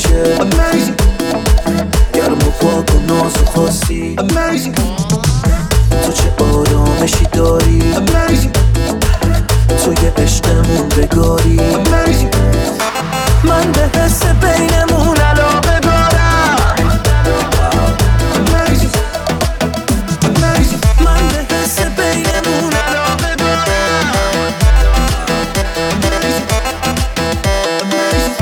میشه Amazing گرم و پاک و ناز و خاصی Amazing تو چه آرامشی داری Amazing تو یه عشقمون بگاری Amazing من به حس بینمون علاقه دارم Amazing Amazing من به حس بینمون علاقه دارم Amazing Amazing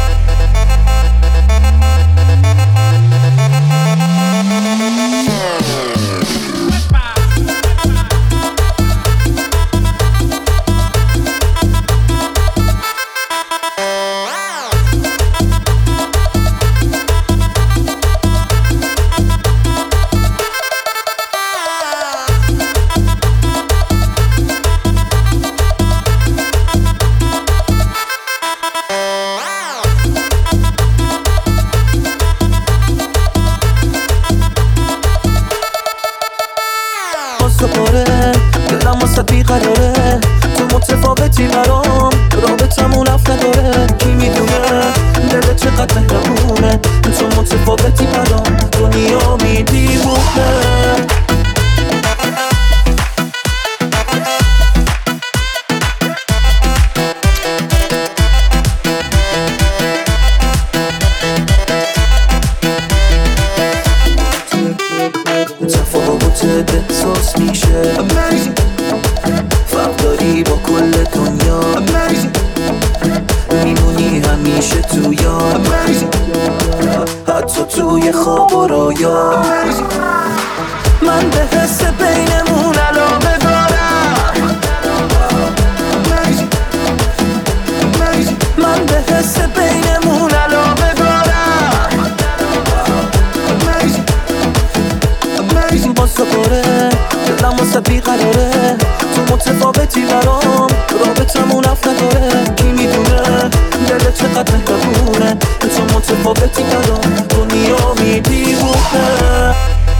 دلم واسه بیقراره تو متفاوتی برام رابطمون رفت نداره کی میدونه دلت چقدر مهربونه تو متفاوتی برام دنیا میدیمونه تفاوتت احساس میشه Amazing فرق داری با کل دنیا Amazing میمونی همیشه تو یاد Amazing حتی توی خواب و رویا Amazing من به حس بینمون علاقه دارم Amazing Amazing من به حس بینمون علاقه دارم Amazing Amazing باز دوباره دلم واسه بیقراره تو متفاوتی برام رابطمون رفت نداره کی میدونه دلت چقدر مهربونه تو متفاوتی برام دنیا میدیمونه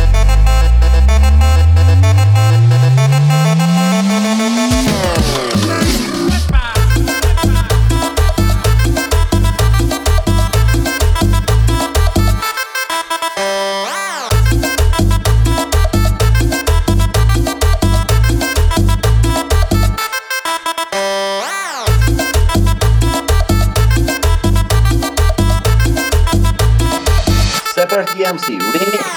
Separate DMC Remix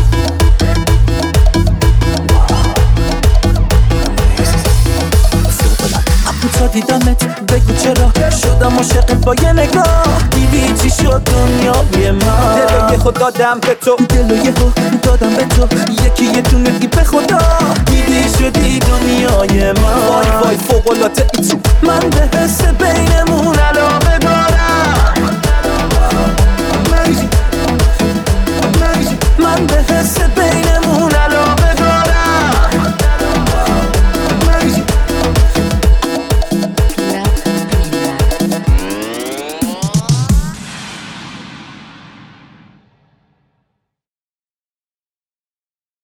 تا دیدمت بگو چرا شدم عاشقت با یه نگاه دیدی چی شد دنیای من دلو یه خود دادم به تو دلو یه خود دادم به تو یکی یه دونه دی به خدا دیدی شدی دنیای من وای وای فوق‌العاده ای تو من به حس